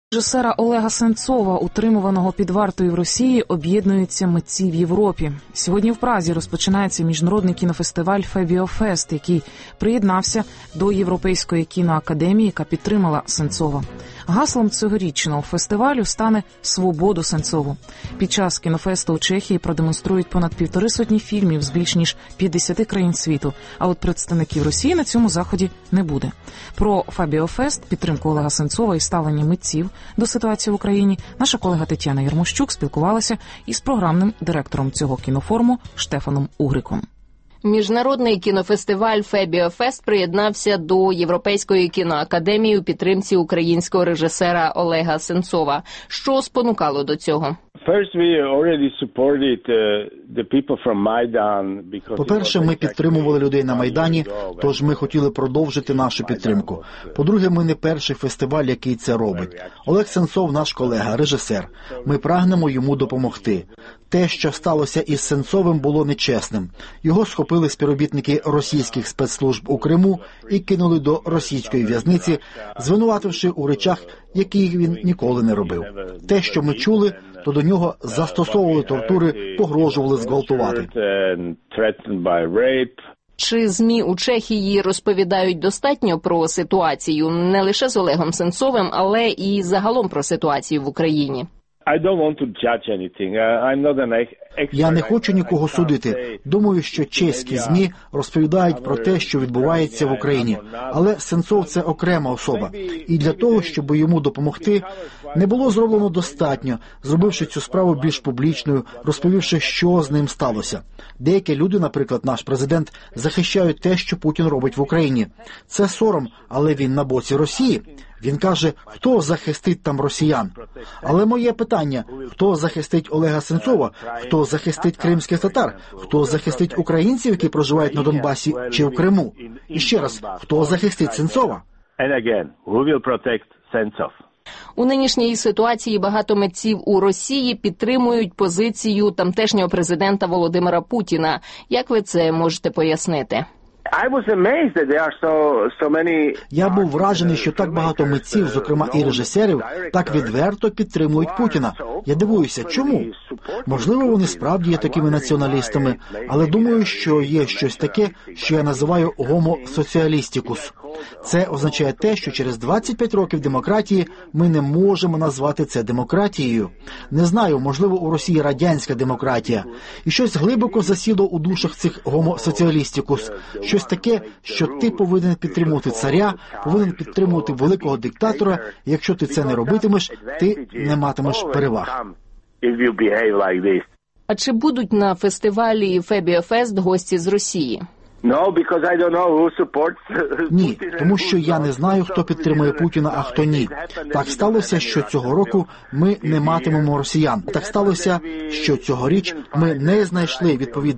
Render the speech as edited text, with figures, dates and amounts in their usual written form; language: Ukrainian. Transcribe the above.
Режисера Олега Сенцова, утримуваного під вартою в Росії, об'єднуються митці в Європі. Сьогодні в Празі розпочинається міжнародний кінофестиваль «Фебіофест», який приєднався до Європейської кіноакадемії, яка підтримала Сенцова. Гаслом цьогорічного фестивалю стане «Свободу Сенцову». Під час кінофесту у Чехії продемонструють понад 150 фільмів з більш ніж 50 країн світу, а от представників Росії на цьому заході не буде. Про «Фебіофест», підтримку Олега Сенцова і ставлення митців до ситуації в Україні наша колега Тетяна Єрмощук спілкувалася із програмним директором цього кінофоруму Штефаном Угриком. Міжнародний кінофестиваль «Фебіофест» приєднався до Європейської кіноакадемії у підтримці українського режисера Олега Сенцова. Що спонукало до цього? По-перше, ми підтримували людей на Майдані, тож ми хотіли продовжити нашу підтримку. По-друге, ми не перший фестиваль, який це робить. Олег Сенцов – наш колега, режисер. Ми прагнемо йому допомогти. Те, що сталося із Сенцовим, було нечесним. Його схопили співробітники російських спецслужб у Криму і кинули до російської в'язниці, звинувативши у речах, які він ніколи не робив. Те, що ми чули, то до нього застосовували тортури, погрожували зґвалтувати. Чи ЗМІ у Чехії розповідають достатньо про ситуацію не лише з Олегом Сенцовим, але і загалом про ситуацію в Україні? Я не хочу нікого судити. Думаю, що чеські ЗМІ розповідають про те, що відбувається в Україні. Але Сенцов – це окрема особа. І для того, щоб йому допомогти, не було зроблено достатньо, зробивши цю справу більш публічною, розповівши, що з ним сталося. Деякі люди, наприклад, наш президент, захищають те, що Путін робить в Україні. Це сором, але він на боці Росії. Він каже, хто захистить там росіян. Але моє питання, хто захистить Олега Сенцова, хто захистить кримських татар, хто захистить українців, які проживають на Донбасі чи в Криму? І ще раз, хто захистить Сенцова? У нинішній ситуації багато митців у Росії підтримують позицію тамтешнього президента Володимира Путіна. Як ви це можете пояснити? Я був вражений, що так багато митців, зокрема і режисерів, так відверто підтримують Путіна. Я дивуюся, чому? Можливо, вони справді є такими націоналістами, але думаю, що є щось таке, що я називаю гомосоціалістікус. Це означає те, що через 25 років демократії ми не можемо назвати це демократією. Не знаю, можливо, у Росії радянська демократія. І щось глибоко засіло у душах цих гомосоціалістікус. Щось таке, що ти повинен підтримувати царя, повинен підтримувати великого диктатора, і якщо ти це не робитимеш, ти не матимеш переваг. А чи будуть на фестивалі «Фебіофест» гості з Росії? Ні, тому що я не знаю, хто підтримує Путіна, а хто ні. Так сталося, що цього року ми не матимемо росіян. Так сталося, що цьогоріч ми не знайшли відповідних